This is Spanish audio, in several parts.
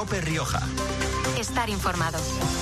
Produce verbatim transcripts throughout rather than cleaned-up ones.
COPE Rioja. Estar informado.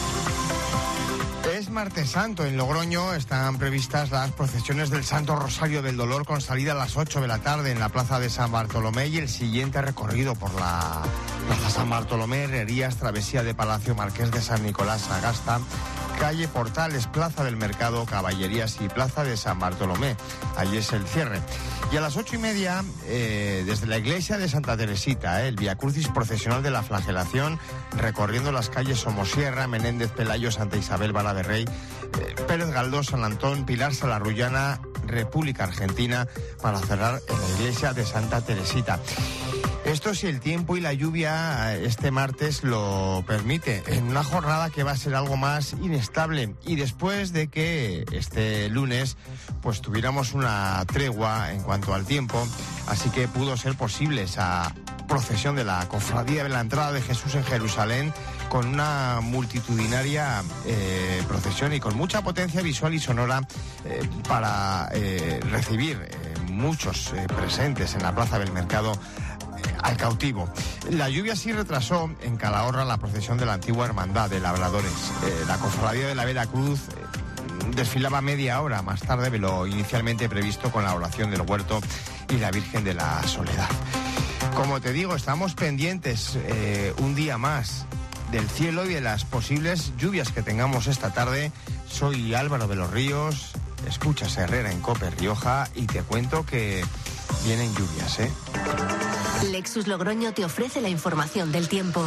Es Martes Santo. En Logroño están previstas las procesiones del Santo Rosario del Dolor con salida a las ocho de la tarde en la Plaza de San Bartolomé y el siguiente recorrido por la Plaza San Bartolomé, Herrerías, Travesía de Palacio, Marqués de San Nicolás, Agasta, Calle Portales, Plaza del Mercado, Caballerías y Plaza de San Bartolomé. Allí es el cierre. Y a las ocho y media, eh, desde la iglesia de Santa Teresita, eh, el Vía Crucis procesional de la Flagelación, recorriendo las calles Somosierra, Menéndez Pelayo, Santa Isabel, Vara de Rey, eh, Pérez Galdós, San Antón, Pilar Salarrullana, República Argentina, para cerrar en la iglesia de Santa Teresita. Esto si el tiempo y la lluvia este martes lo permite, en una jornada que va a ser algo más inestable y después de que este lunes pues tuviéramos una tregua en cuanto al tiempo, así que pudo ser posible esa procesión de la Cofradía de la Entrada de Jesús en Jerusalén con una multitudinaria eh, procesión y con mucha potencia visual y sonora eh, para eh, recibir eh, muchos eh, presentes en la Plaza del Mercado al cautivo. La lluvia sí retrasó en Calahorra la procesión de la antigua Hermandad de Labradores. Eh, la Cofradía de la Vera Cruz eh, desfilaba media hora más tarde de lo inicialmente previsto con la oración del Huerto y la Virgen de la Soledad. Como te digo, estamos pendientes eh, un día más del cielo y de las posibles lluvias que tengamos esta tarde. Soy Álvaro de los Ríos, escuchas Herrera en COPE Rioja y te cuento que vienen lluvias, ¿eh? Lexus Logroño te ofrece la información del tiempo.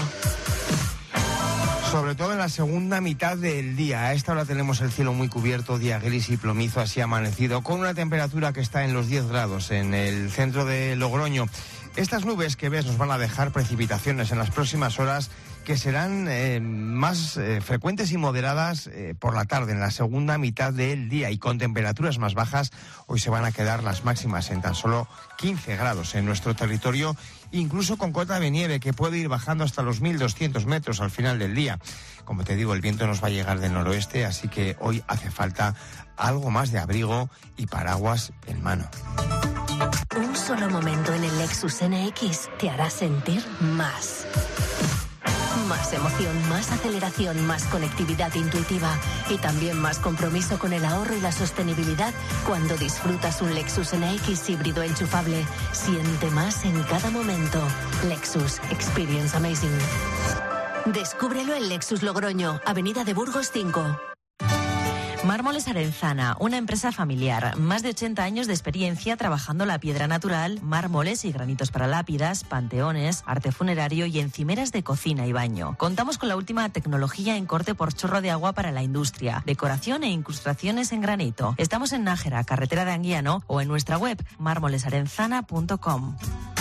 Sobre todo en la segunda mitad del día. A esta hora tenemos el cielo muy cubierto, día gris y plomizo, así amanecido, con una temperatura que está en los diez grados en el centro de Logroño. Estas nubes que ves nos van a dejar precipitaciones en las próximas horas que serán eh, más eh, frecuentes y moderadas eh, por la tarde, en la segunda mitad del día, y con temperaturas más bajas. Hoy se van a quedar las máximas en tan solo quince grados en nuestro territorio, incluso con cota de nieve que puede ir bajando hasta los mil doscientos metros al final del día. Como te digo, el viento nos va a llegar del noroeste, así que hoy hace falta algo más de abrigo y paraguas en mano. Un solo momento en el Lexus N X te hará sentir más. Más emoción, más aceleración, más conectividad intuitiva y también más compromiso con el ahorro y la sostenibilidad cuando disfrutas un Lexus N X híbrido enchufable. Siente más en cada momento. Lexus Experience Amazing. Descúbrelo en Lexus Logroño, Avenida de Burgos cinco. Mármoles Arenzana, una empresa familiar, más de ochenta años de experiencia trabajando la piedra natural, mármoles y granitos para lápidas, panteones, arte funerario y encimeras de cocina y baño. Contamos con la última tecnología en corte por chorro de agua para la industria, decoración e incrustaciones en granito. Estamos en Nájera, carretera de Anguiano, o en nuestra web mármoles arenzana punto com.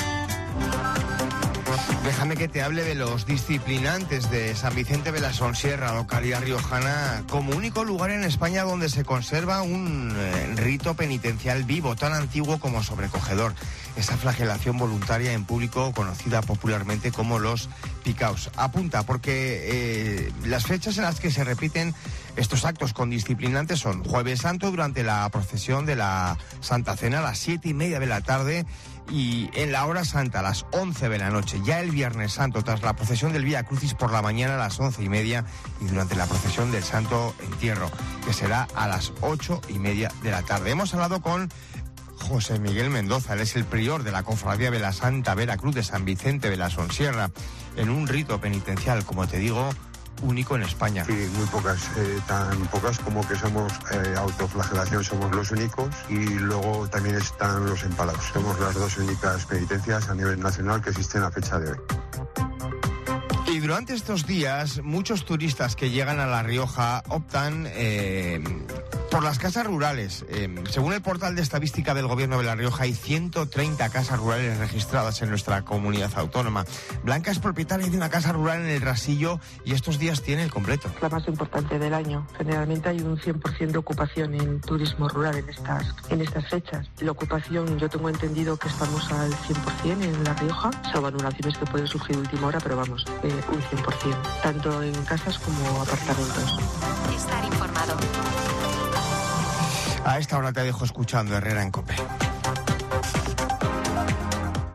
Déjame que te hable de los disciplinantes de San Vicente de la Sonsierra, localidad riojana, como único lugar en España donde se conserva un eh, rito penitencial vivo, tan antiguo como sobrecogedor. Esa flagelación voluntaria en público, conocida popularmente como los picaos. Apunta, porque eh, las fechas en las que se repiten estos actos con disciplinantes son Jueves Santo durante la procesión de la Santa Cena a las siete y media de la tarde, y en la hora santa a las once de la noche. Ya el Viernes Santo, tras la procesión del Vía Crucis por la mañana a las once y media, y durante la procesión del Santo Entierro, que será a las ocho y media de la tarde. Hemos hablado con José Miguel Mendoza, él es el prior de la Cofradía de la Santa Vera Cruz de San Vicente de la Sonsierra, en un rito penitencial, como te digo, único en España. Sí, muy pocas, eh, tan pocas como que somos eh, autoflagelación, somos los únicos, y luego también están los empalados. Somos las dos únicas penitencias a nivel nacional que existen a fecha de hoy. Y durante estos días, muchos turistas que llegan a La Rioja optan eh, por las casas rurales. Eh, según el portal de estadística del Gobierno de La Rioja, hay ciento treinta casas rurales registradas en nuestra comunidad autónoma. Blanca es propietaria de una casa rural en el Rasillo y estos días tiene el completo. La más importante del año. Generalmente hay un cien por ciento de ocupación en turismo rural en estas, en estas fechas. La ocupación, yo tengo entendido que estamos al cien por ciento en La Rioja, salvo anulaciones que pueden surgir de última hora, pero vamos, eh, un cien por ciento, tanto en casas como apartamentos. Estar informado. A esta hora te dejo escuchando Herrera en COPE.